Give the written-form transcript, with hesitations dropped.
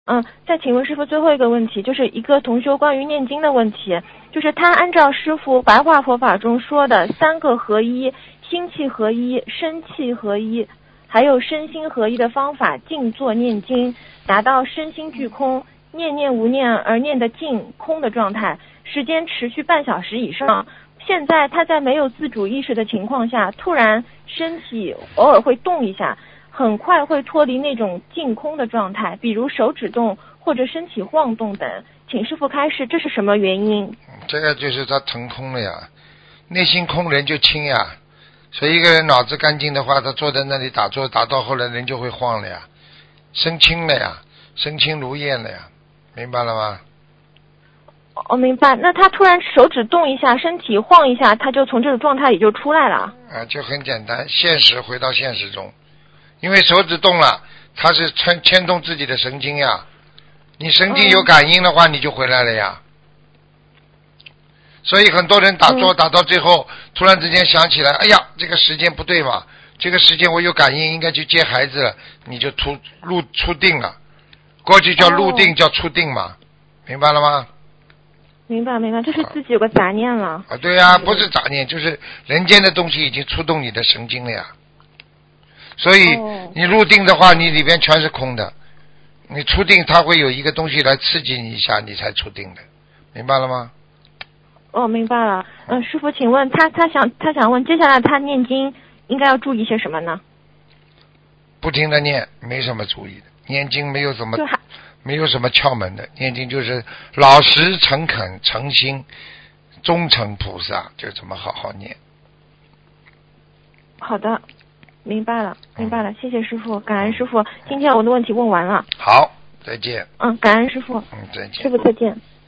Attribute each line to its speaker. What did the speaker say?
Speaker 1: 再请问师傅最后一个问题，就是一个同修关于念经的问题，就是他按照师傅白话佛法中说的三个合一、心气合一、身气合一，还有身心合一的方法静坐念经，达到身心俱空，念念无念而念得静空的状态，时间持续半小时以上。现在他在没有自主意识的情况下，突然身体偶尔会动一下，很快会脱离那种静空的状态，比如手指动或者身体晃动等。请师父开示，这是什么原因？
Speaker 2: 这个就是他腾空了呀，内心空人就轻呀。所以一个人脑子干净的话，他坐在那里打坐，打到后来人就会晃了呀，身轻了呀，身轻如燕了呀，明白了吗？
Speaker 1: 明白。那他突然手指动一下，身体晃一下，他就从这种状态里就出来了。
Speaker 2: 就很简单，现实回到现实中，因为手指动了，他是牵动自己的神经呀，你神经有感应的话，你就回来了呀。所以很多人打坐打到最后，突然之间想起来，哎呀，这个时间不对嘛，这个时间我有感应，应该去接孩子了，你就出定了。过去叫入定，叫出定嘛，明白了吗？
Speaker 1: 明白，就是自己有个杂念了。
Speaker 2: 对呀，不是杂念，就是人间的东西已经触动你的神经了呀。所以你入定的话，你里边全是空的。你出定，它会有一个东西来刺激你一下，你才出定的，明白了吗？
Speaker 1: 明白了。师父，请问他想问，接下来他念经应该要注意些什么呢？
Speaker 2: 不停的念，没什么注意的。念经没有什么窍门的，念经就是老实诚恳诚心忠诚菩萨，就这么好好念。
Speaker 1: 好的，明白了，谢谢师父，感恩师父。今天我的问题问完了。
Speaker 2: 好，再见。
Speaker 1: 感恩师父。
Speaker 2: 再见。
Speaker 1: 师父再见。